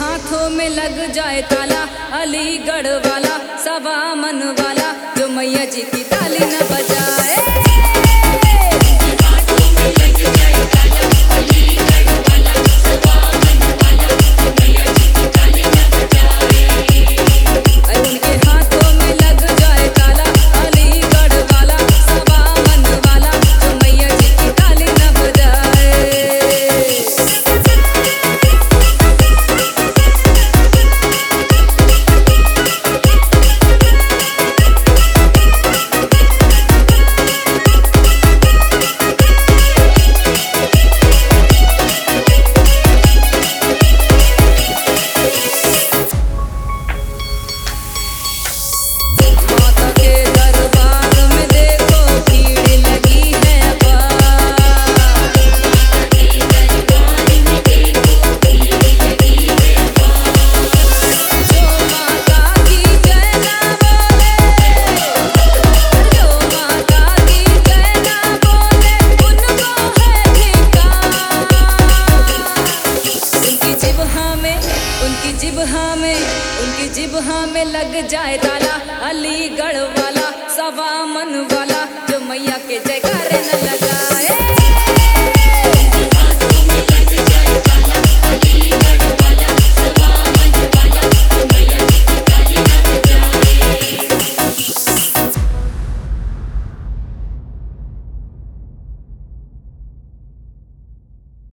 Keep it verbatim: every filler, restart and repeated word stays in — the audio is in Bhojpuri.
हाथों में लग जाए ताला, अलीगढ़ वाला सवा मन वाला जो मैया जी की ताली न बजाए। उनकी जिब्हा में लग जाए ताला, अलीगढ़ वाला सवा मन वाला जो मैया के जयकारे न लगे।